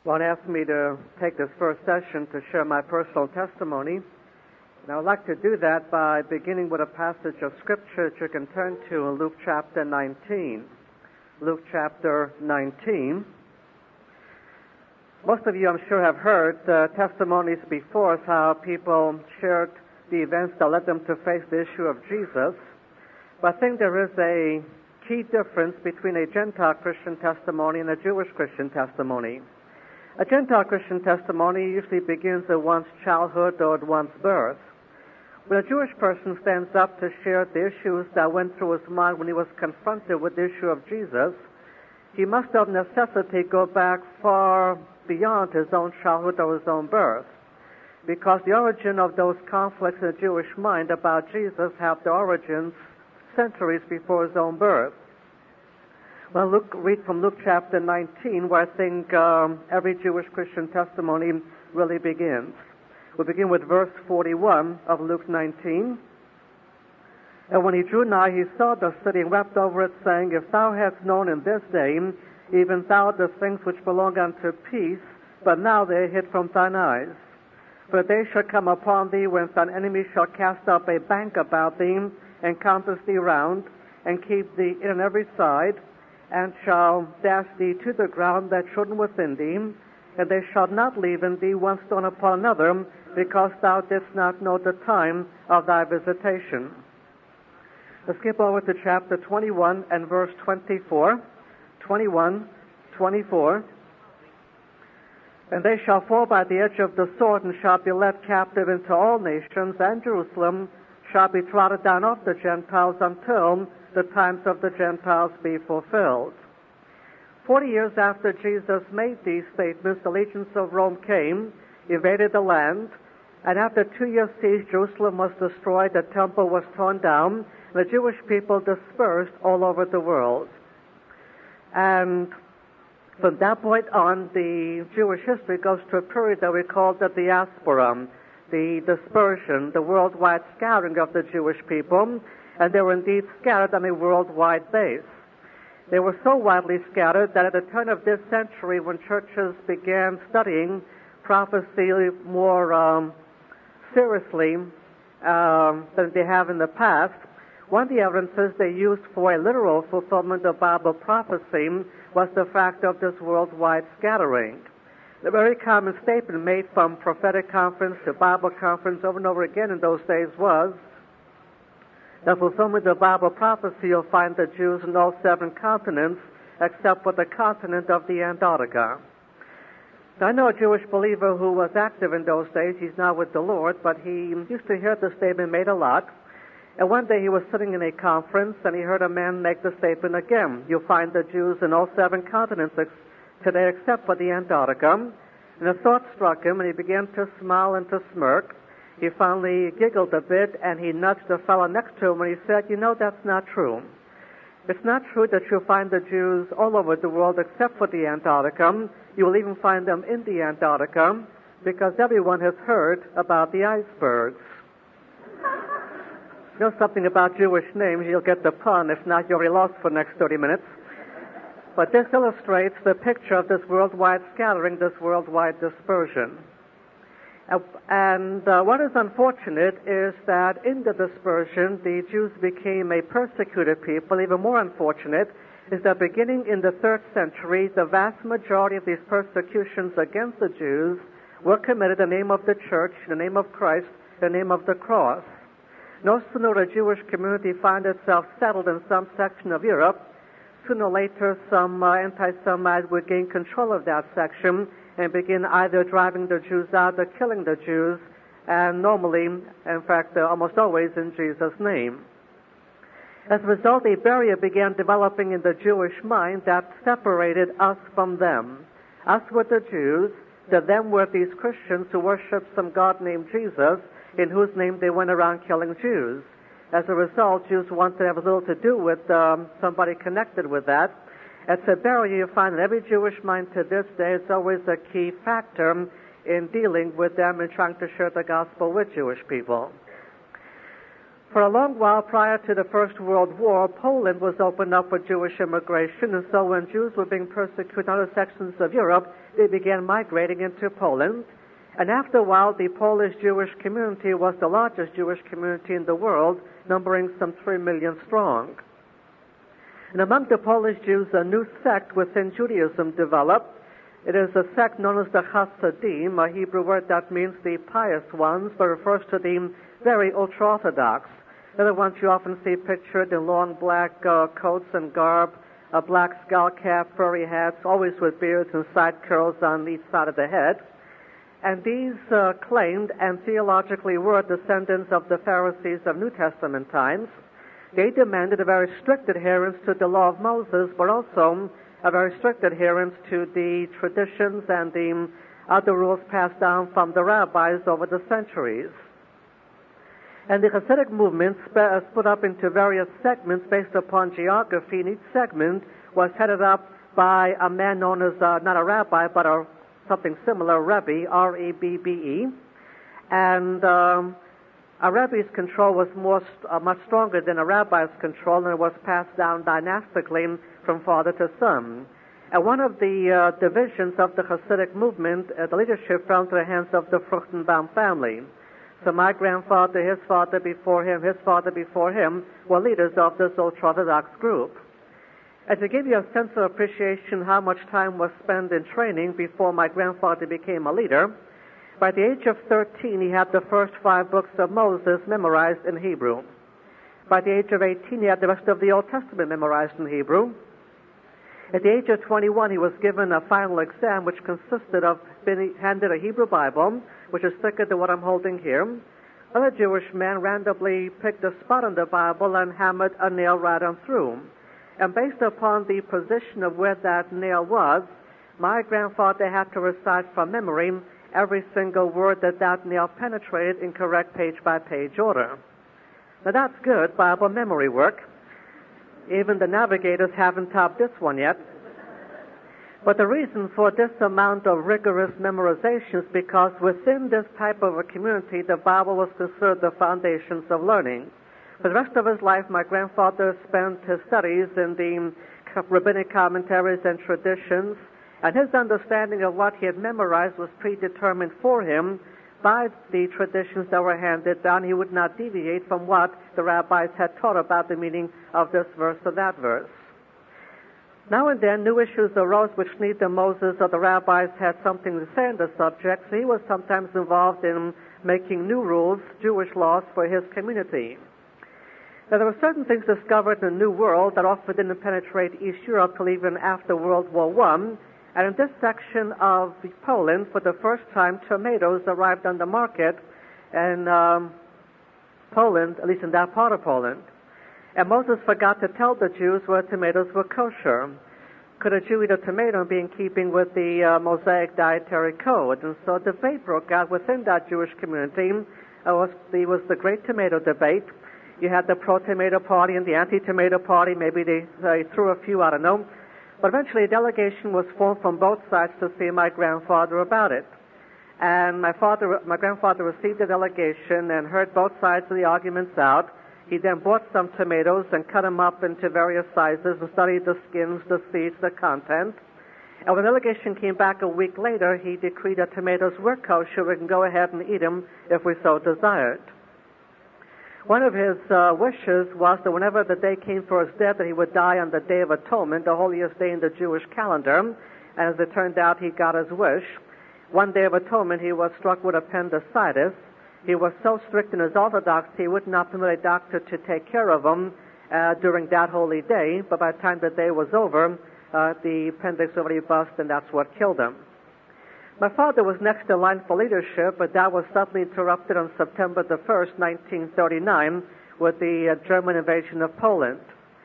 Ron asked me to take this first session to share my personal testimony. And I would like to do that by beginning with a passage of Scripture that you can turn to in Luke chapter 19. Luke chapter 19. Most of you, I'm sure, have heard testimonies before us how people shared the events that led them to face the issue of Jesus. But I think there is a key difference between a Gentile Christian testimony and a Jewish Christian testimony. A Gentile Christian testimony usually begins at one's childhood or at one's birth. When a Jewish person stands up to share the issues that went through his mind when he was confronted with the issue of Jesus, he must of necessity go back far beyond his own childhood or his own birth, because the origin of those conflicts in the Jewish mind about Jesus have their origins centuries before his own birth. Well, read from Luke chapter 19, where I think every Jewish Christian testimony really begins. We'll begin with verse 41 of Luke 19. And when he drew nigh, he saw the city and wept over it, saying, If thou hadst known in this day, even thou the things which belong unto peace, but now they are hid from thine eyes. For a day shall come upon thee, when thine enemy shall cast up a bank about thee, and compass thee round, and keep thee in on every side, and shall dash thee to the ground that children within thee, and they shall not leave in thee one stone upon another, because thou didst not know the time of thy visitation. Let's skip over to chapter 21 and verse 24. 21, 24. And they shall fall by the edge of the sword, and shall be led captive into all nations, and Jerusalem shall be trodden down of the Gentiles until the times of the Gentiles be fulfilled. 40 years after Jesus made these statements, the legions of Rome came, invaded the land, and after 2 years' siege, Jerusalem was destroyed, the temple was torn down, and the Jewish people dispersed all over the world. And from that point on, the Jewish history goes to a period that we call the diaspora, the dispersion, the worldwide scattering of the Jewish people, and they were indeed scattered on a worldwide base. They were so widely scattered that at the turn of this century, when churches began studying prophecy more seriously than they have in the past, one of the evidences they used for a literal fulfillment of Bible prophecy was the fact of this worldwide scattering. The very common statement made from prophetic conference to Bible conference over and over again in those days was, the fulfillment of Bible prophecy, you'll find the Jews in all 7 continents except for the continent of the Antarctica. Now, I know a Jewish believer who was active in those days. He's now with the Lord, but he used to hear the statement made a lot. And one day he was sitting in a conference, and he heard a man make the statement again. You'll find the Jews in all 7 continents today except for the Antarctica. And a thought struck him, and he began to smile and to smirk. He finally giggled a bit, and he nudged the fellow next to him, and he said, You know, that's not true. It's not true that you'll find the Jews all over the world except for the Antarctica. You will even find them in the Antarctica, because everyone has heard about the icebergs. You know something about Jewish names, you'll get the pun. If not, you'll be lost for the next 30 minutes. But this illustrates the picture of this worldwide scattering, this worldwide dispersion. And what is unfortunate is that in the dispersion, the Jews became a persecuted people. Even more unfortunate is that beginning in the 3rd century, the vast majority of these persecutions against the Jews were committed in the name of the church, in the name of Christ, in the name of the cross. No sooner would a Jewish community find itself settled in some section of Europe, sooner or later some anti-Semites would gain control of that section and begin either driving the Jews out or killing the Jews, and normally, in fact, almost always in Jesus' name. As a result, a barrier began developing in the Jewish mind that separated us from them. Us were the Jews, the them were these Christians who worshiped some God named Jesus, in whose name they went around killing Jews. As a result, Jews wanted to have little to do with somebody connected with that. It's a barrier you find in every Jewish mind to this day. It's always a key factor in dealing with them and trying to share the gospel with Jewish people. For a long while prior to the First World War, Poland was opened up for Jewish immigration, and so when Jews were being persecuted in other sections of Europe, they began migrating into Poland. And after a while, the Polish Jewish community was the largest Jewish community in the world, numbering some 3 million strong. And among the Polish Jews, a new sect within Judaism developed. It is a sect known as the Hasidim, a Hebrew word that means the pious ones, but refers to the very ultra-Orthodox. They're the ones you often see pictured in long black coats and garb, a black skull cap, furry hats, always with beards and side curls on each side of the head. And these claimed and theologically were descendants of the Pharisees of New Testament times. They demanded a very strict adherence to the law of Moses, but also a very strict adherence to the traditions and the other rules passed down from the rabbis over the centuries. And the Hasidic movement split up into various segments based upon geography, and each segment was headed up by a man known as, not a rabbi, but something similar, Rebbe, R-E-B-B-E. And a Rebbe's control was much stronger than a rabbi's control, and it was passed down dynastically from father to son. And one of the divisions of the Hasidic movement, the leadership fell into the hands of the Fruchtenbaum family. So my grandfather, his father before him, his father before him were leaders of this ultra-Orthodox group. And to give you a sense of appreciation how much time was spent in training before my grandfather became a leader, by the age of 13 he had the first 5 books of Moses memorized in Hebrew. By the age of 18 he had the rest of the Old Testament memorized in Hebrew. At the age of 21 he was given a final exam which consisted of being handed a Hebrew Bible, which is thicker than what I'm holding here. Another Jewish man randomly picked a spot in the Bible and hammered a nail right on through. And based upon the position of where that nail was, my grandfather had to recite from memory every single word that nail penetrated in correct page-by-page order. Now that's good Bible memory work. Even the navigators haven't topped this one yet. But the reason for this amount of rigorous memorization is because within this type of a community, the Bible was considered the foundations of learning. For the rest of his life, my grandfather spent his studies in the rabbinic commentaries and traditions, and his understanding of what he had memorized was predetermined for him by the traditions that were handed down. He would not deviate from what the rabbis had taught about the meaning of this verse or that verse. Now and then, new issues arose which neither Moses or the rabbis had something to say on the subject, so he was sometimes involved in making new rules, Jewish laws, for his community. Now, there were certain things discovered in the New World that often didn't penetrate East Europe till even after World War I. And in this section of Poland, for the first time, tomatoes arrived on the market in Poland, at least in that part of Poland. And Moses forgot to tell the Jews whether tomatoes were kosher. Could a Jew eat a tomato and be in keeping with the Mosaic dietary code? And so a debate broke out within that Jewish community. It was the Great Tomato Debate. You had the pro-tomato party and the anti-tomato party. Maybe they threw a few, I don't know. But eventually a delegation was formed from both sides to see my grandfather about it. And my grandfather received the delegation and heard both sides of the arguments out. He then bought some tomatoes and cut them up into various sizes and studied the skins, the seeds, the content. And when the delegation came back a week later, he decreed that tomatoes were kosher. We can go ahead and eat them if we so desired. One of his wishes was that whenever the day came for his death, that he would die on the Day of Atonement, the holiest day in the Jewish calendar. And as it turned out, he got his wish. One Day of Atonement, he was struck with appendicitis. He was so strict in his orthodoxy, he would not permit a doctor to take care of him during that holy day. But by the time the day was over, the appendix already burst, and that's what killed him. My father was next in line for leadership, but that was suddenly interrupted on September the 1st, 1939, with the German invasion of Poland.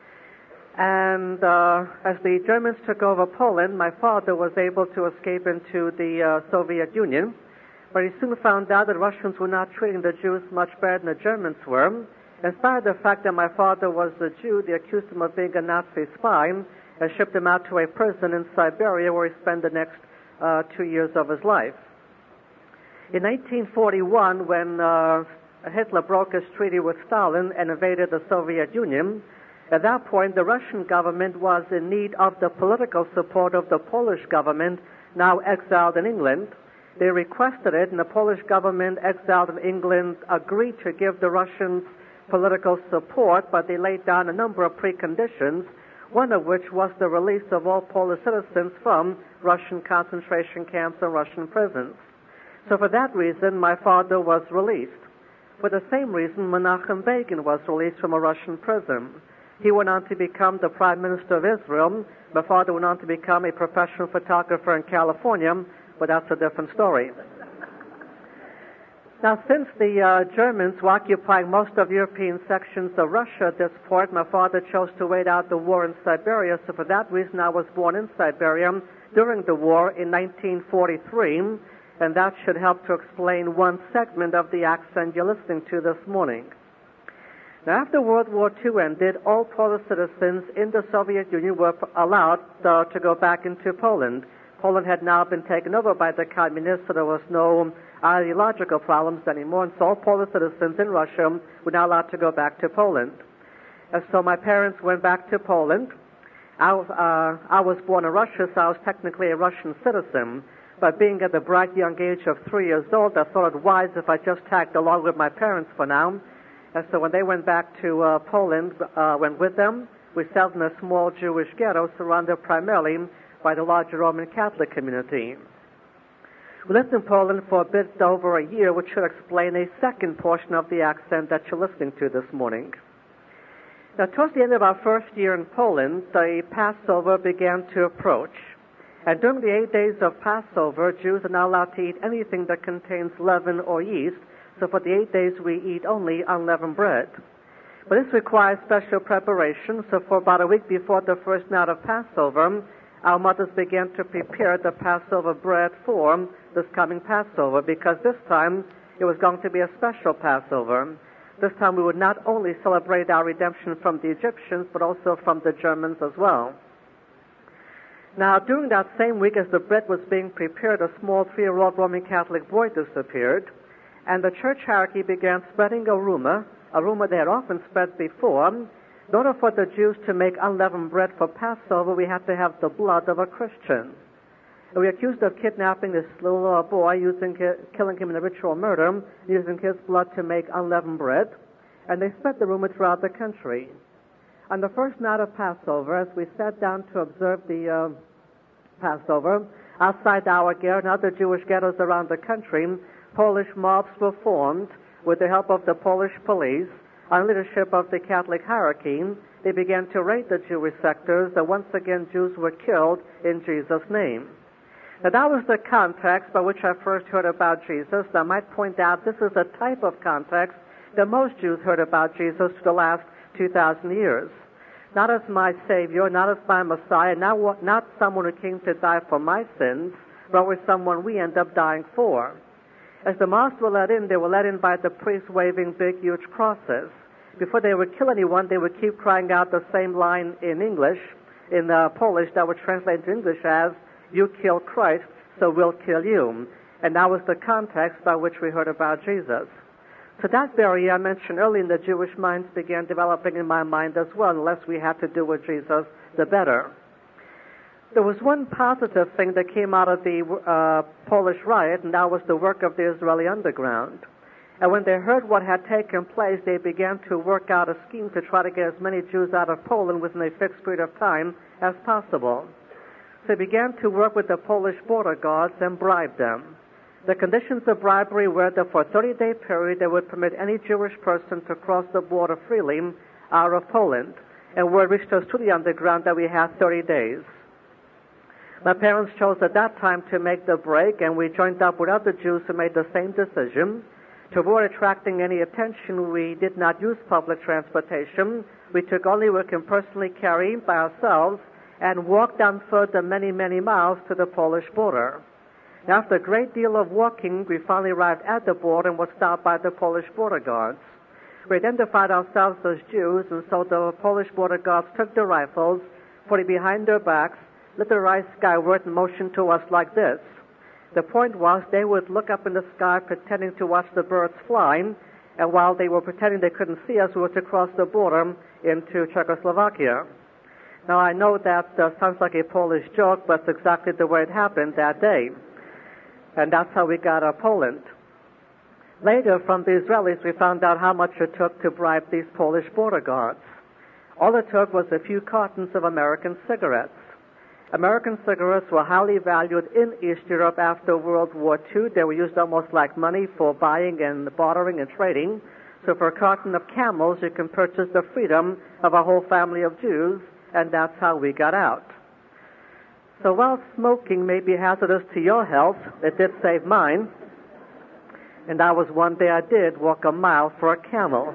And as the Germans took over Poland, my father was able to escape into the Soviet Union, but he soon found out that Russians were not treating the Jews much better than the Germans were. In spite of the fact that my father was a Jew, they accused him of being a Nazi spy and shipped him out to a prison in Siberia where he spent the next 2 years of his life. In 1941, when Hitler broke his treaty with Stalin and invaded the Soviet Union. At that point, the Russian government was in need of the political support of the Polish government, now exiled in England. They requested it, and the Polish government, exiled in England, agreed to give the Russians political support, but they laid down a number of preconditions, one of which was the release of all Polish citizens from Russian concentration camps and Russian prisons. So for that reason, my father was released. For the same reason, Menachem Begin was released from a Russian prison. He went on to become the Prime Minister of Israel. My father went on to become a professional photographer in California, but that's a different story. Now, since the Germans were occupying most of European sections of Russia at this point, my father chose to wait out the war in Siberia, so for that reason I was born in Siberia during the war in 1943, and that should help to explain one segment of the accent you're listening to this morning. Now, after World War II ended, all Polish citizens in the Soviet Union were allowed to go back into Poland. Poland had now been taken over by the communists, so there was no ideological problems anymore, and so all Polish citizens in Russia were now allowed to go back to Poland. And so my parents went back to Poland. I was born in Russia, so I was technically a Russian citizen. But being at the bright young age of 3 years old, I thought it wise if I just tagged along with my parents for now. And so when they went back to Poland, went with them. We settled in a small Jewish ghetto surrounded primarily by the larger Roman Catholic community. We lived in Poland for a bit over a year, which should explain a second portion of the accent that you're listening to this morning. Now, towards the end of our first year in Poland, the Passover began to approach. And during the 8 days of Passover, Jews are not allowed to eat anything that contains leaven or yeast. So for the 8 days, we eat only unleavened bread. But this requires special preparation. So for about a week before the first night of Passover, our mothers began to prepare the Passover bread for this coming Passover, because this time it was going to be a special Passover. This time we would not only celebrate our redemption from the Egyptians, but also from the Germans as well. Now, during that same week as the bread was being prepared, a small 3-year-old Roman Catholic boy disappeared, and the church hierarchy began spreading a rumor they had often spread before. In order for the Jews to make unleavened bread for Passover, we had to have the blood of a Christian. And we accused of kidnapping this little boy, killing him in a ritual murder, using his blood to make unleavened bread. And they spread the rumor throughout the country. On the first night of Passover, as we sat down to observe the Passover, outside our ghetto and other Jewish ghettos around the country, Polish mobs were formed with the help of the Polish police. On leadership of the Catholic hierarchy, they began to raid the Jewish sectors, and once again Jews were killed in Jesus' name. Now that was the context by which I first heard about Jesus. I might point out this is a type of context that most Jews heard about Jesus for the last 2,000 years. Not as my Savior, not as my Messiah, not someone who came to die for my sins, but was someone we end up dying for. As the mobs were let in, they were let in by the priests waving big, huge crosses. Before they would kill anyone, they would keep crying out the same line in English, in Polish, that would translate into English as, "You killed Christ, so we'll kill you." And that was the context by which we heard about Jesus. So that barrier I mentioned earlier in the Jewish minds began developing in my mind as well. The less we had to do with Jesus, the better. There was one positive thing that came out of the Polish riot, and that was the work of the Israeli underground. And when they heard what had taken place, they began to work out a scheme to try to get as many Jews out of Poland within a fixed period of time as possible. So they began to work with the Polish border guards and bribe them. The conditions of bribery were that for a 30-day period they would permit any Jewish person to cross the border freely out of Poland. And word reached us to the underground that we had 30 days. My parents chose at that time to make the break, and we joined up with other Jews who made the same decision. To avoid attracting any attention, we did not use public transportation. We took only what we can personally carry by ourselves and walked down further many, many miles to the Polish border. Now, after a great deal of walking, we finally arrived at the border and were stopped by the Polish border guards. We identified ourselves as Jews, and so the Polish border guards took their rifles, put it behind their backs, lit their eyes skyward, and motioned to us like this. The point was they would look up in the sky pretending to watch the birds flying, and while they were pretending they couldn't see us, we were to cross the border into Czechoslovakia. Now, I know that sounds like a Polish joke, but it's exactly the way it happened that day. And that's how we got Poland. Later, from the Israelis, we found out how much it took to bribe these Polish border guards. All it took was a few cartons of American cigarettes. American cigarettes were highly valued in East Europe after World War II. They were used almost like money for buying and bartering and trading. So for a carton of Camels, you can purchase the freedom of a whole family of Jews, and that's how we got out. So while smoking may be hazardous to your health, it did save mine. And that was one day I did walk a mile for a camel.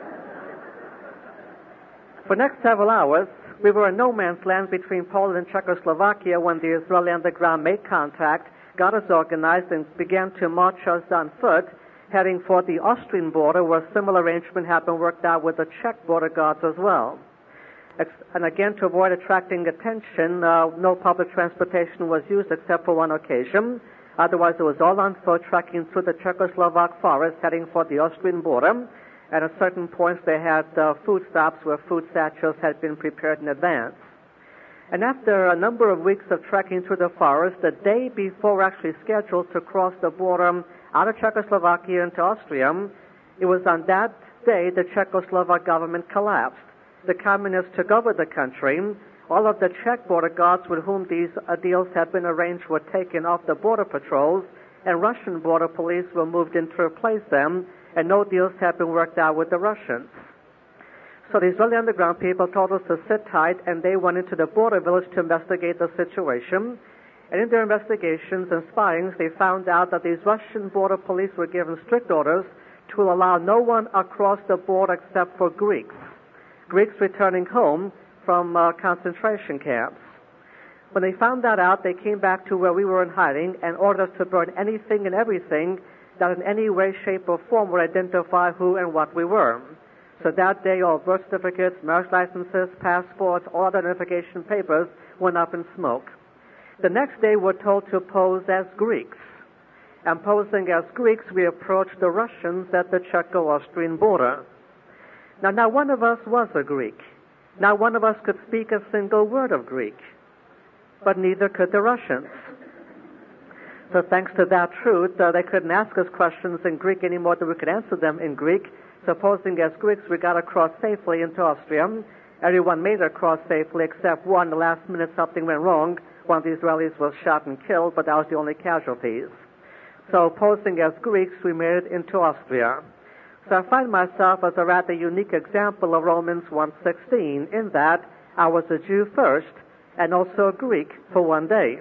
For the next several hours, we were in no man's land between Poland and Czechoslovakia when the Israeli underground made contact, got us organized, and began to march us on foot, heading for the Austrian border, where a similar arrangement had been worked out with the Czech border guards as well. And again, to avoid attracting attention, no public transportation was used except for one occasion. Otherwise, it was all on foot, trekking through the Czechoslovak forest, heading for the Austrian border. And at certain points, they had food stops where food satchels had been prepared in advance. And after a number of weeks of trekking through the forest, the day before actually scheduled to cross the border out of Czechoslovakia into Austria, it was on that day the Czechoslovak government collapsed. The communists took over the country. All of the Czech border guards with whom these deals had been arranged were taken off the border patrols, and Russian border police were moved in to replace them, and no deals had been worked out with the Russians. So the Israeli underground people told us to sit tight, and they went into the border village to investigate the situation. And in their investigations and spyings, they found out that these Russian border police were given strict orders to allow no one across the border except for Greeks returning home from concentration camps. When they found that out, they came back to where we were in hiding and ordered us to burn anything and everything that in any way, shape, or form would identify who and what we were. So that day, all birth certificates, marriage licenses, passports, all identification papers went up in smoke. The next day, we're told to pose as Greeks. And posing as Greeks, we approached the Russians at the Czecho-Austrian border. Now, not one of us was a Greek. Not one of us could speak a single word of Greek. But neither could the Russians. So thanks to that truth, they couldn't ask us questions in Greek anymore than we could answer them in Greek. Supposing as Greeks we got across safely into Austria. Everyone made it across safely except one. The last minute something went wrong. One of the Israelis was shot and killed, but that was the only casualties. So posing as Greeks, we made it into Austria. So I find myself as a rather unique example of Romans 1:16 in that I was a Jew first and also a Greek for one day.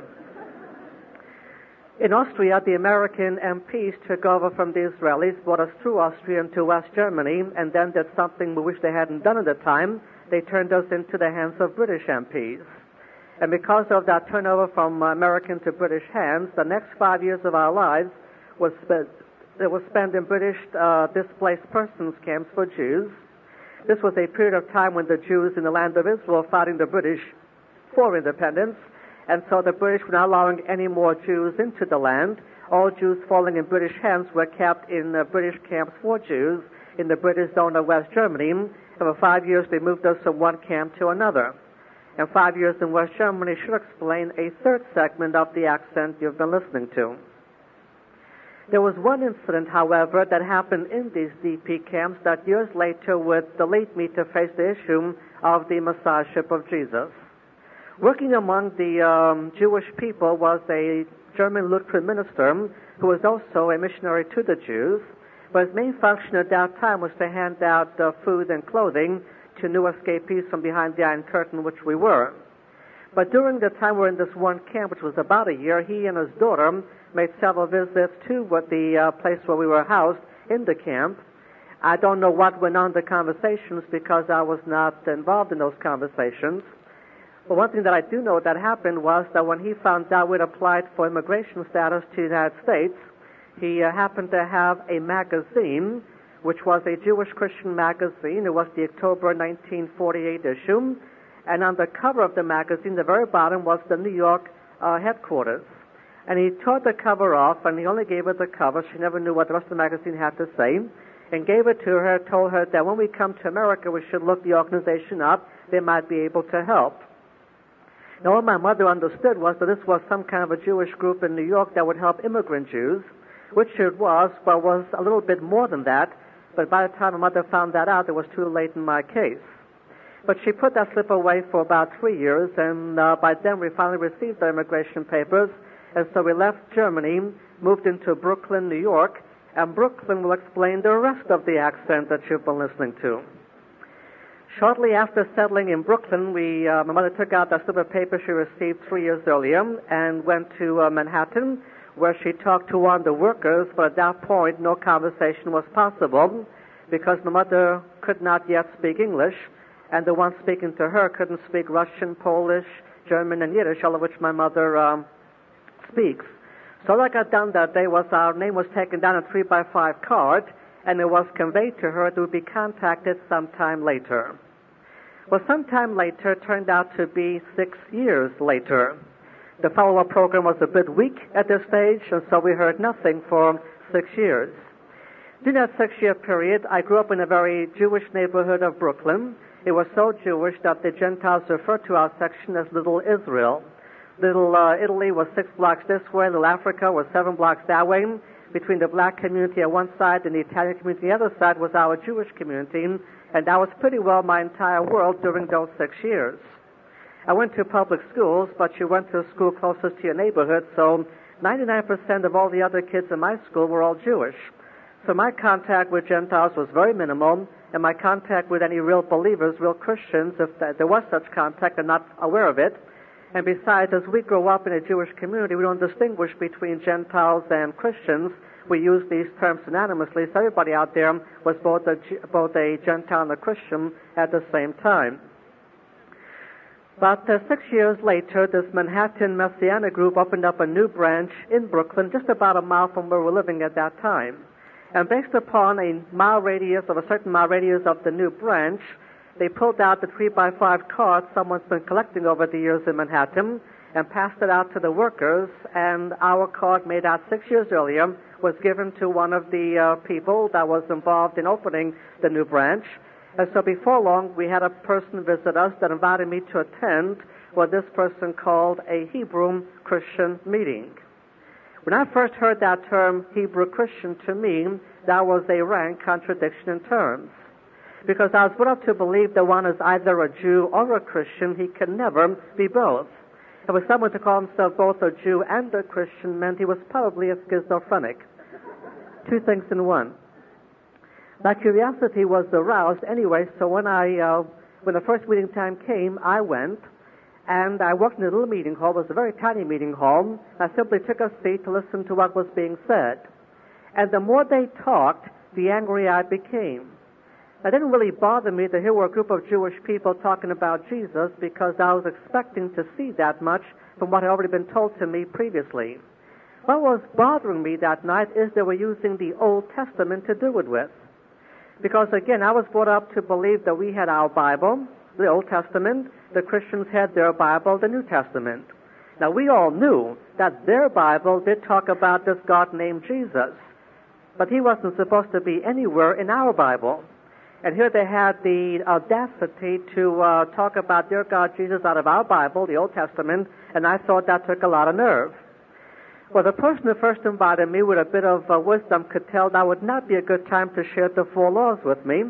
In Austria, the American MPs took over from the Israelis, brought us through Austria into West Germany, and then did something we wish they hadn't done at the time. They turned us into the hands of British MPs. And because of that turnover from American to British hands, the next 5 years of our lives was spent in British displaced persons camps for Jews. This was a period of time when the Jews in the land of Israel were fighting the British for independence, and so the British were not allowing any more Jews into the land. All Jews falling in British hands were kept in British camps for Jews in the British zone of West Germany. And for 5 years they moved us from one camp to another. And 5 years in West Germany should explain a third segment of the accent you've been listening to. There was one incident, however, that happened in these DP camps that years later would lead me to face the issue of the Messiahship of Jesus. Working among the Jewish people was a German Lutheran minister who was also a missionary to the Jews, but his main function at that time was to hand out food and clothing to new escapees from behind the Iron Curtain, which we were. But during the time we were in this one camp, which was about a year, he and his daughter made several visits to the place where we were housed in the camp. I don't know what went on in the conversations because I was not involved in those conversations. But one thing that I do know that happened was that when he found out we'd applied for immigration status to the United States, he happened to have a magazine, which was a Jewish Christian magazine. It was the October 1948 issue. And on the cover of the magazine, the very bottom, was the New York headquarters. And he tore the cover off, and he only gave her the cover. She never knew what the rest of the magazine had to say. and gave it to her, told her that when we come to America, we should look the organization up. They might be able to help. Now, what my mother understood was that this was some kind of a Jewish group in New York that would help immigrant Jews, which it was, but was a little bit more than that. But by the time my mother found that out, it was too late in my case. But she put that slip away for about 3 years, and by then we finally received our immigration papers, and so we left Germany, moved into Brooklyn, New York, and Brooklyn will explain the rest of the accent that you've been listening to. Shortly after settling in Brooklyn, my mother took out that slip of paper she received 3 years earlier and went to Manhattan, where she talked to one of the workers, but at that point no conversation was possible because my mother could not yet speak English, and the one speaking to her couldn't speak Russian, Polish, German, and Yiddish, all of which my mother speaks. So all I got done that day was our name was taken down on a 3x5 card, and it was conveyed to her that we would be contacted sometime later. Well, sometime later turned out to be 6 years later. The follow-up program was a bit weak at this stage, and so we heard nothing for 6 years. During that 6-year period, I grew up in a very Jewish neighborhood of Brooklyn. It was so Jewish that the Gentiles referred to our section as Little Israel. Little Italy was 6 blocks this way, Little Africa was 7 blocks that way. Between the black community on one side and the Italian community on the other side was our Jewish community, and that was pretty well my entire world during those 6 years. I went to public schools, but you went to a school closest to your neighborhood, so 99% of all the other kids in my school were all Jewish. So my contact with Gentiles was very minimal, and my contact with any real believers, real Christians, if there was such contact, I'm not aware of it. And besides, as we grow up in a Jewish community, we don't distinguish between Gentiles and Christians. We use these terms synonymously, so everybody out there was both a Gentile and a Christian at the same time. But 6 years later, this Manhattan Messianic group opened up a new branch in Brooklyn, just about a mile from where we're living at that time. And based upon a certain mile radius of the new branch, they pulled out the 3x5 cards someone's been collecting over the years in Manhattan and passed it out to the workers, and our card made out 6 years earlier was given to one of the people that was involved in opening the new branch. And so before long, we had a person visit us that invited me to attend what this person called a Hebrew Christian meeting. When I first heard that term, Hebrew Christian, to me, that was a rank contradiction in terms. Because I was brought up to believe that one is either a Jew or a Christian. He can never be both. And for someone to call himself both a Jew and a Christian meant he was probably a schizophrenic. 2 things in one. My curiosity was aroused anyway, so when the first meeting time came, I went, and I walked in a little meeting hall. It was a very tiny meeting hall. I simply took a seat to listen to what was being said. And the more they talked, the angrier I became. It didn't really bother me that here were a group of Jewish people talking about Jesus, because I was expecting to see that much from what had already been told to me previously. What was bothering me that night is they were using the Old Testament to do it with. Because again, I was brought up to believe that we had our Bible, the Old Testament, the Christians had their Bible, the New Testament. Now we all knew that their Bible did talk about this God named Jesus, but he wasn't supposed to be anywhere in our Bible. And here they had the audacity to talk about their God Jesus out of our Bible, the Old Testament, and I thought that took a lot of nerve. Well, the person who first invited me with a bit of wisdom could tell that would not be a good time to share the 4 laws with me.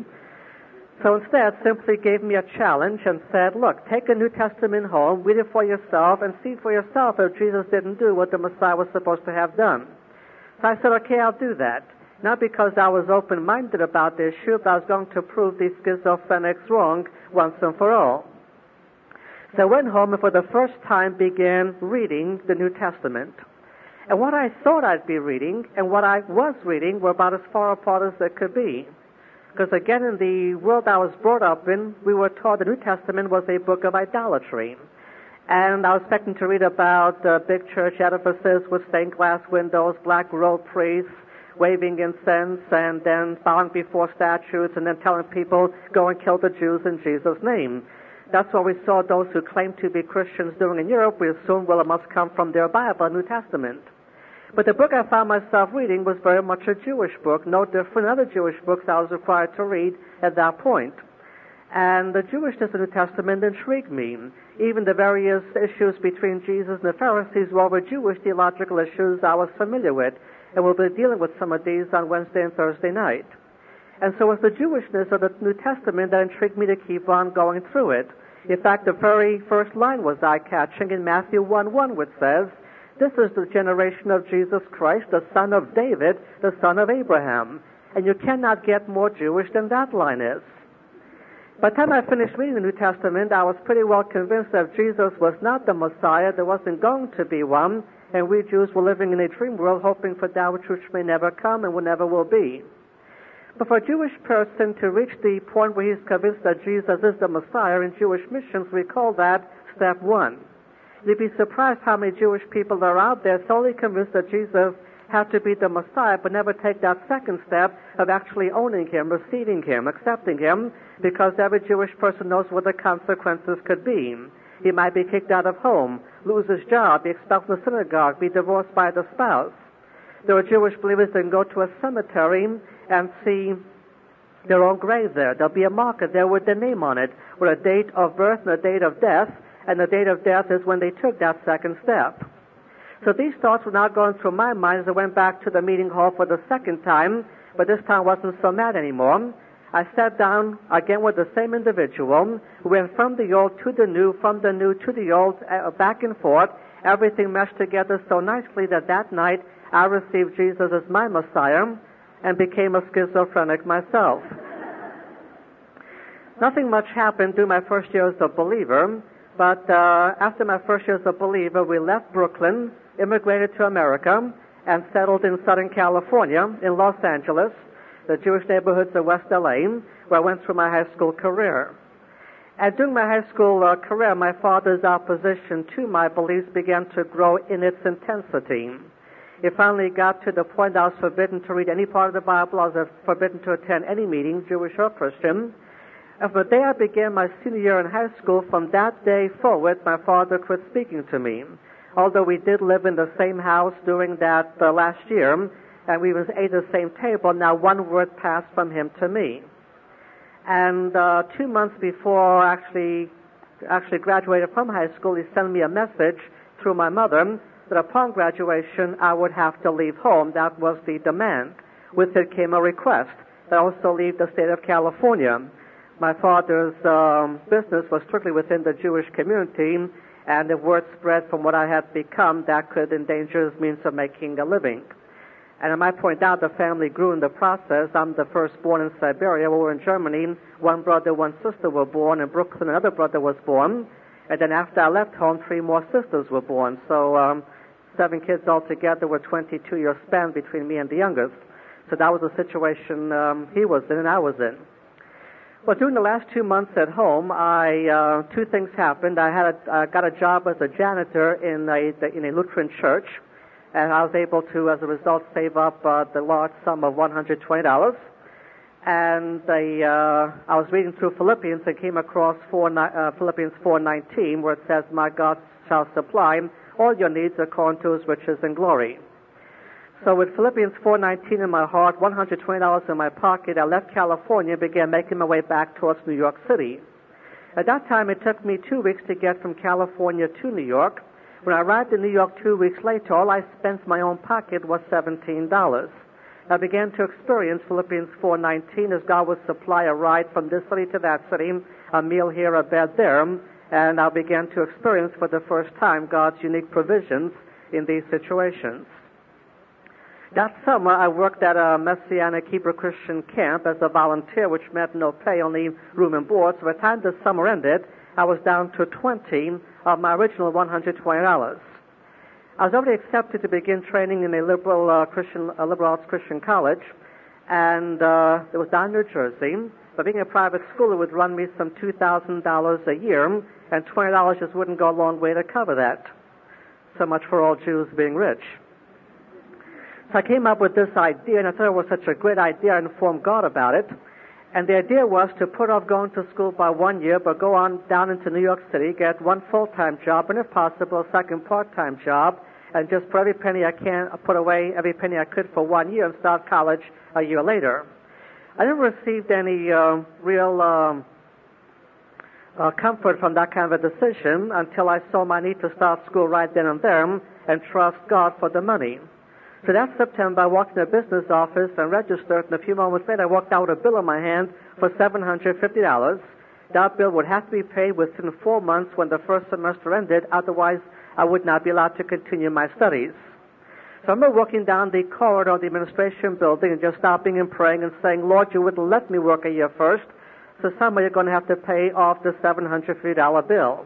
So instead, simply gave me a challenge and said, look, take a New Testament home, read it for yourself, and see for yourself if Jesus didn't do what the Messiah was supposed to have done. So I said, okay, I'll do that. Not because I was open-minded about the issue, but I was going to prove these schizophrenics wrong once and for all. So I went home and for the first time began reading the New Testament. And what I thought I'd be reading and what I was reading were about as far apart as they could be. Because again, in the world I was brought up in, we were taught the New Testament was a book of idolatry. And I was expecting to read about big church edifices with stained glass windows, black-robed priests, waving incense, and then bowing before statues, and then telling people, go and kill the Jews in Jesus' name. That's what we saw those who claimed to be Christians doing in Europe. We assumed, well, it must come from their Bible, New Testament. But the book I found myself reading was very much a Jewish book, no different than other Jewish books I was required to read at that point. And the Jewishness of the New Testament intrigued me. Even the various issues between Jesus and the Pharisees were Jewish theological issues I was familiar with, and we'll be dealing with some of these on Wednesday and Thursday night. And so it's the Jewishness of the New Testament that intrigued me to keep on going through it. In fact, the very first line was eye-catching in Matthew 1:1, which says, "This is the generation of Jesus Christ, the son of David, the son of Abraham." And you cannot get more Jewish than that line is. By the time I finished reading the New Testament, I was pretty well convinced that Jesus was not the Messiah, there wasn't going to be one, and we Jews were living in a dream world hoping for that which may never come and will never will be. But for a Jewish person to reach the point where he's convinced that Jesus is the Messiah in Jewish missions, we call that step one. You'd be surprised how many Jewish people are out there solely convinced that Jesus had to be the Messiah, but never take that second step of actually owning him, receiving him, accepting him, because every Jewish person knows what the consequences could be. He might be kicked out of home, lose his job, be expelled from the synagogue, be divorced by the spouse. There are Jewish believers that can go to a cemetery and see their own grave there. There'll be a marker there with their name on it, with a date of birth and a date of death, and the date of death is when they took that second step. So these thoughts were now going through my mind as I went back to the meeting hall for the second time, but this time I wasn't so mad anymore. I sat down again with the same individual, who went from the old to the new, from the new to the old, back and forth. Everything meshed together so nicely that night I received Jesus as my Messiah and became a schizophrenic myself. Nothing much happened during my first year as a believer, but after my first year as a believer, we left Brooklyn, immigrated to America, and settled in Southern California, in Los Angeles, the Jewish neighborhoods of West LA, where I went through my high school career. And during my high school career, my father's opposition to my beliefs began to grow in its intensity. It finally got to the point I was forbidden to read any part of the Bible. I was forbidden to attend any meeting, Jewish or Christian. And from the day I began my senior year in high school, from that day forward, my father quit speaking to me. Although we did live in the same house during that last year, and we ate at the same table, now one word passed from him to me. And 2 months before I actually graduated from high school, he sent me a message through my mother that upon graduation I would have to leave home. That was the demand. With it came a request that I also leave the state of California. My father's business was strictly within the Jewish community, and the word spread from what I had become that could endanger his means of making a living. And I might point out the family grew in the process. I'm the firstborn in Siberia. We were in Germany. One brother, one sister were born. In Brooklyn, another brother was born. And then after I left home, 3 more sisters were born. So 7 kids altogether, were 22 years span between me and the youngest. So that was the situation he was in and I was in. Well, during the last 2 months at home, 2 things happened. I got a job as a janitor in a Lutheran church, and I was able to, as a result, save up the large sum of $120. And I was reading through Philippians and came across Philippians 4:19, where it says, "My God shall supply all your needs according to his riches and glory." So with Philippians 4:19 in my heart, $120 in my pocket, I left California and began making my way back towards New York City. At that time, it took me 2 weeks to get from California to New York. When I arrived in New York 2 weeks later, all I spent in my own pocket was $17. I began to experience Philippians 4:19 as God would supply a ride from this city to that city, a meal here, a bed there, and I began to experience for the first time God's unique provisions in these situations. That summer, I worked at a Messianic Hebrew Christian camp as a volunteer, which meant no pay, only room and board. So by the time the summer ended, I was down to 20 of my original $120. I was already accepted to begin training in a liberal arts Christian college, and it was down in New Jersey. But being a private school, it would run me some $2,000 a year, and $20 just wouldn't go a long way to cover that. So much for all Jews being rich. So I came up with this idea, and I thought it was such a great idea. I informed God about it. And the idea was to put off going to school by 1 year, but go on down into New York City, get one full-time job, and if possible, a second part-time job, and just put every penny I can, put away every penny I could for 1 year and start college a year later. I never received any real comfort from that kind of a decision until I saw my need to start school right then and there and trust God for the money. So that September, I walked in a business office and registered, and a few moments later, I walked out with a bill in my hand for $750. That bill would have to be paid within 4 months when the first semester ended. Otherwise, I would not be allowed to continue my studies. So I remember walking down the corridor of the administration building and just stopping and praying and saying, Lord, you wouldn't let me work a year first, so somehow you're going to have to pay off the $750 bill.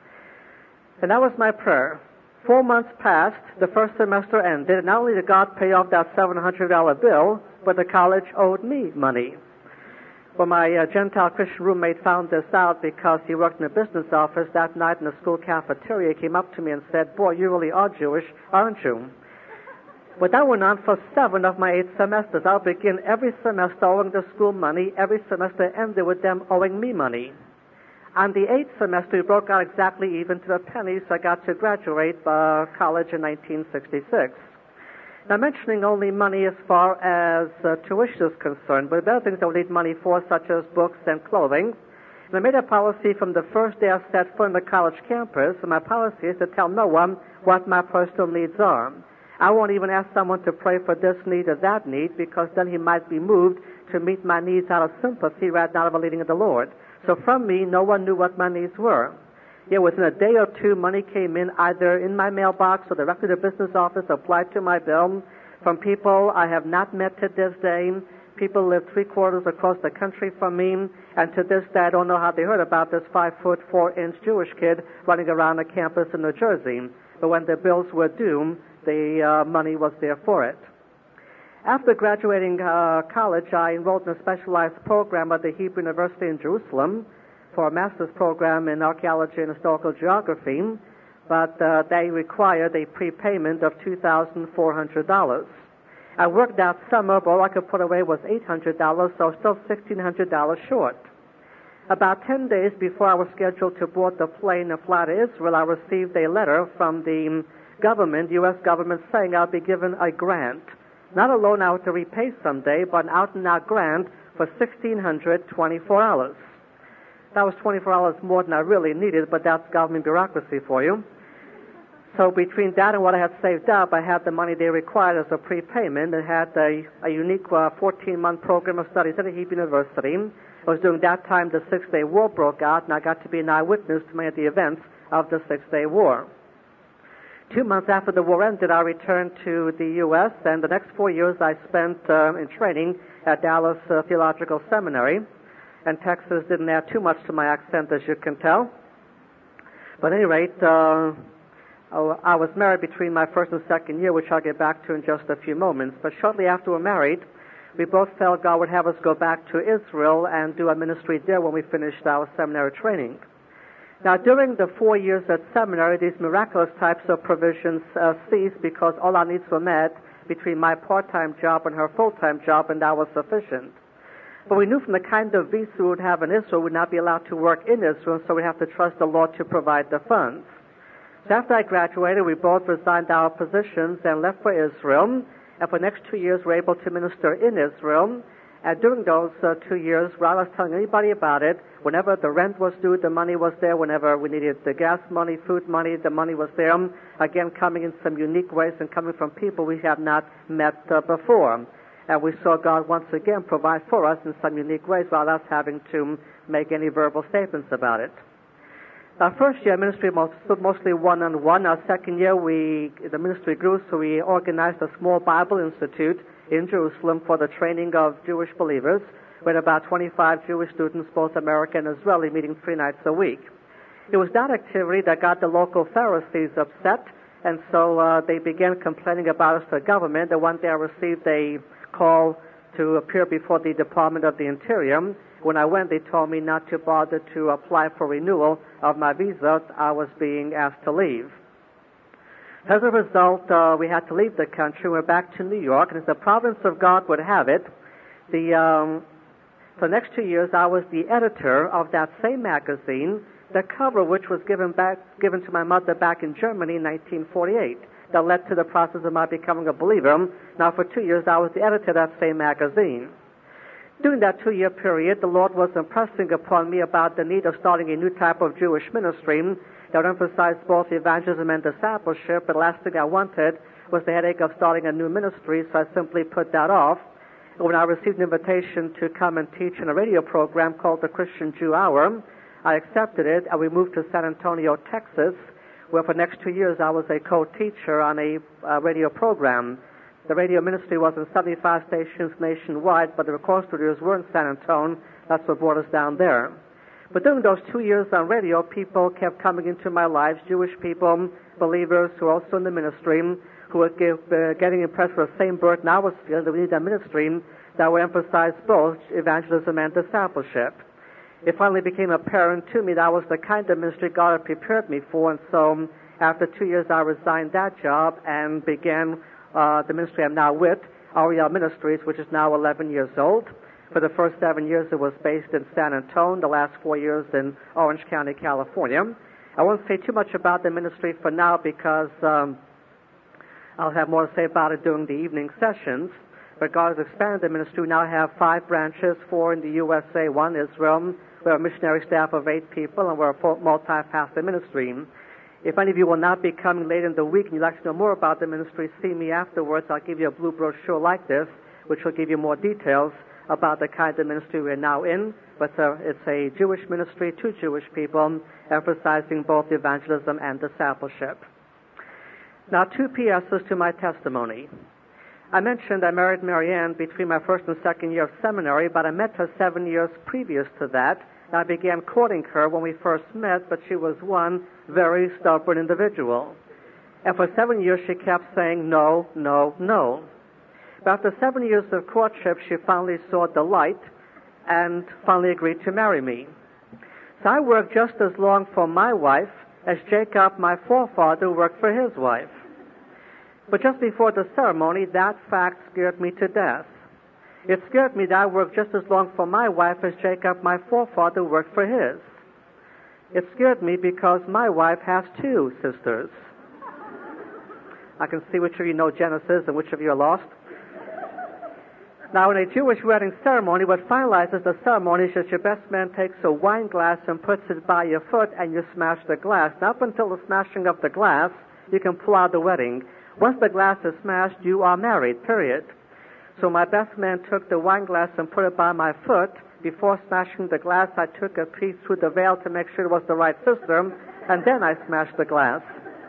And that was my prayer. 4 months passed, the first semester ended, and not only did God pay off that $700 bill, but the college owed me money. Well, my Gentile Christian roommate found this out because he worked in a business office that night in the school cafeteria. He came up to me and said, boy, you really are Jewish, aren't you? Well, that went on for 7 of my 8 semesters. I'll begin every semester owing the school money. Every semester ended with them owing me money. On the 8th semester, we broke out exactly even to the penny, so I got to graduate college in 1966. Now, mentioning only money as far as tuition is concerned, but there are things I would need money for, such as books and clothing. And I made a policy from the first day I set foot on the college campus, and my policy is to tell no one what my personal needs are. I won't even ask someone to pray for this need or that need, because then he might be moved to meet my needs out of sympathy rather than out of a leading of the Lord. So from me, no one knew what my needs were. Yet within a day or two, money came in either in my mailbox or directly to the business office, applied to my bill, from people I have not met to this day. People live 3/4 across the country from me, and to this day I don't know how they heard about this 5'4" Jewish kid running around the campus in New Jersey. But when the bills were due, the money was there for it. After graduating college, I enrolled in a specialized program at the Hebrew University in Jerusalem for a master's program in archaeology and historical geography, but they required a prepayment of $2,400. I worked that summer, but all I could put away was $800, so still $1,600 short. About 10 days before I was scheduled to board the plane and fly to Israel, I received a letter from the government, U.S. government, saying I'll be given a grant. Not a loan I would to repay someday, but an out-and-out grant for $1,624. That was $24 more than I really needed, but that's government bureaucracy for you. So between that and what I had saved up, I had the money they required as a prepayment. I had a unique 14-month program of studies at the Hebrew University. I was during that time the Six-Day War broke out, and I got to be an eyewitness to many of the events of the Six-Day War. 2 months after the war ended, I returned to the U.S., and the next 4 years I spent in training at Dallas Theological Seminary. And Texas didn't add too much to my accent, as you can tell. But at any rate, I was married between my first and second year, which I'll get back to in just a few moments. But shortly after we were married, we both felt God would have us go back to Israel and do a ministry there when we finished our seminary training. Now, during the 4 years at seminary, these miraculous types of provisions ceased because all our needs were met between my part-time job and her full-time job, and that was sufficient. But we knew from the kind of visa we would have in Israel, we would not be allowed to work in Israel, so we'd have to trust the Lord to provide the funds. So after I graduated, we both resigned our positions and left for Israel. And for the next 2 years, we were able to minister in Israel. And during those 2 years, without us telling anybody about it, whenever the rent was due, the money was there. Whenever we needed the gas money, food money, the money was there. Again, coming in some unique ways and coming from people we have not met before. And we saw God once again provide for us in some unique ways without us having to make any verbal statements about it. Our first year ministry mostly one-on-one. Our second year the ministry grew, so we organized a small Bible institute in Jerusalem for the training of Jewish believers. We had about 25 Jewish students, both American and Israeli, meeting 3 nights a week. It was that activity that got the local Pharisees upset, and so they began complaining about us to the government. And one day I received a call to appear before the Department of the Interior. When I went, they told me not to bother to apply for renewal of my visa. I was being asked to leave. As a result, we had to leave the country. We're back to New York, and as the providence of God would have it, for the next 2 years, I was the editor of that same magazine, the cover which was given to my mother back in Germany in 1948. that led to the process of my becoming a believer. Now, for 2 years, I was the editor of that same magazine. During that 2-year period, the Lord was impressing upon me about the need of starting a new type of Jewish ministry that would emphasize both evangelism and discipleship, but the last thing I wanted was the headache of starting a new ministry, so I simply put that off. And when I received an invitation to come and teach in a radio program called the Christian Jew Hour, I accepted it, and we moved to San Antonio, Texas, where for the next 2 years I was a co-teacher on a radio program. The radio ministry was in 75 stations nationwide, but the record studios were in San Antonio. That's what brought us down there. But during those 2 years on radio, people kept coming into my life, Jewish people, believers who were also in the ministry, who were getting impressed with the same burden I was feeling, that we need a ministry that would emphasize both evangelism and discipleship. It finally became apparent to me that was the kind of ministry God had prepared me for, and so after 2 years I resigned that job and began the ministry I'm now with, Ariel Ministries, which is now 11 years old. For the first 7 years it was based in San Antonio, the last 4 years in Orange County, California. I won't say too much about the ministry for now because I'll have more to say about it during the evening sessions. But God has expanded the ministry. We now have 5 branches, 4 in the USA, 1 Israel. We're a missionary staff of 8 people, and we're a multi-pastor ministry. If any of you will not be coming late in the week and you'd like to know more about the ministry, see me afterwards. I'll give you a blue brochure like this, which will give you more details about the kind of ministry we're now in. But it's a Jewish ministry to Jewish people, emphasizing both evangelism and discipleship. Now, 2 PSs to my testimony. I mentioned I married Marianne between my first and second year of seminary, but I met her 7 years previous to that. I began courting her when we first met, but she was one very stubborn individual. And for 7 years she kept saying no, no, no. But after 7 years of courtship, she finally saw the light and finally agreed to marry me. So I worked just as long for my wife as Jacob, my forefather, worked for his wife. But just before the ceremony, that fact scared me to death. It scared me that I worked just as long for my wife as Jacob, my forefather, worked for his. It scared me because my wife has 2 sisters. I can see which of you know Genesis and which of you are lost. Now, in a Jewish wedding ceremony, what finalizes the ceremony is that your best man takes a wine glass and puts it by your foot and you smash the glass. Now, up until the smashing of the glass, you can pull out the wedding. Once the glass is smashed, you are married, period. So my best man took the wine glass and put it by my foot. Before smashing the glass, I took a peek through the veil to make sure it was the right sister, and then I smashed the glass.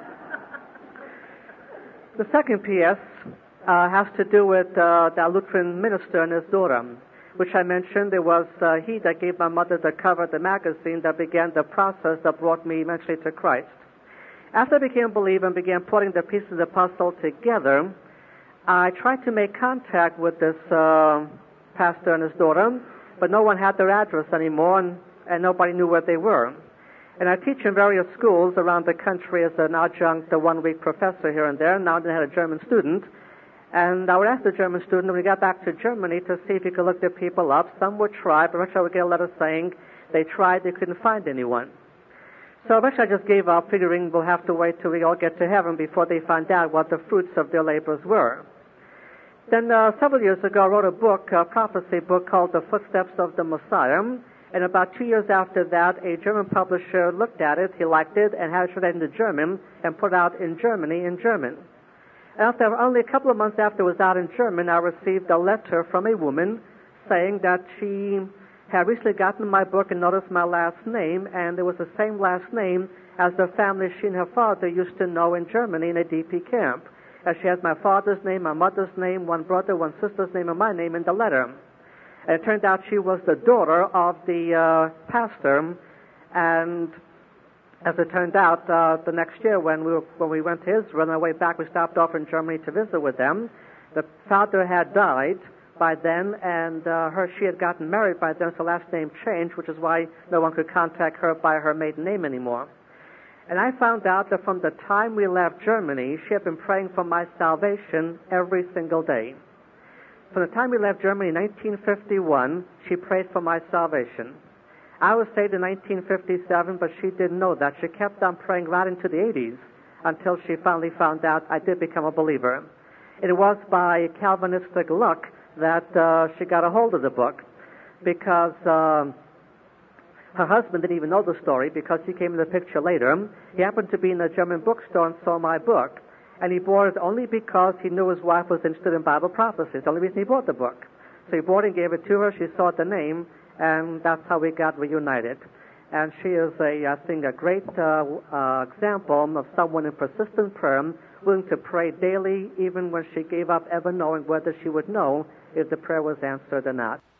The second PS has to do with the Lutheran minister and his daughter, which I mentioned. It was he that gave my mother the cover of the magazine that began the process that brought me eventually to Christ. After I became a believer and began putting the pieces of the puzzle together, I tried to make contact with this pastor and his daughter, but no one had their address anymore, and nobody knew where they were. And I teach in various schools around the country as an adjunct, a 1-week professor here and there. Now I had a German student, and I would ask the German student when we got back to Germany to see if he could look the people up. Some would try, but eventually I would get a letter saying they tried, they couldn't find anyone. So eventually I just gave up, figuring we'll have to wait till we all get to heaven before they find out what the fruits of their labors were. Then several years ago I wrote a book, a prophecy book called The Footsteps of the Messiah, and about 2 years after that a German publisher looked at it, he liked it, and had it translated into German and put out in Germany in German. After only a couple of months after it was out in German, I received a letter from a woman saying that she had recently gotten my book and noticed my last name, and it was the same last name as the family she and her father used to know in Germany in a DP camp. As she has my father's name, my mother's name, 1 brother, 1 sister's name, and my name in the letter. And it turned out she was the daughter of the pastor, and as it turned out, the next year when we went to Israel, on our way back we stopped off in Germany to visit with them. The father had died by then, and she had gotten married by then, so her last name changed, which is why no one could contact her by her maiden name anymore. And I found out that from the time we left Germany, she had been praying for my salvation every single day. From the time we left Germany in 1951, she prayed for my salvation. I was saved in 1957, but she didn't know that. She kept on praying right into the 80s. until she finally found out I did become a believer. It was by Calvinistic luck that she got a hold of the book, because her husband didn't even know the story, because he came in the picture later. He happened to be in a German bookstore and saw my book, and he bought it only because he knew his wife was interested in Bible prophecy. It's the only reason he bought the book. So he bought it and gave it to her. She saw the name, and that's how we got reunited. And she is, I think, a great example of someone in persistent prayer, willing to pray daily, even when she gave up ever knowing whether she would know if the prayer was answered or not.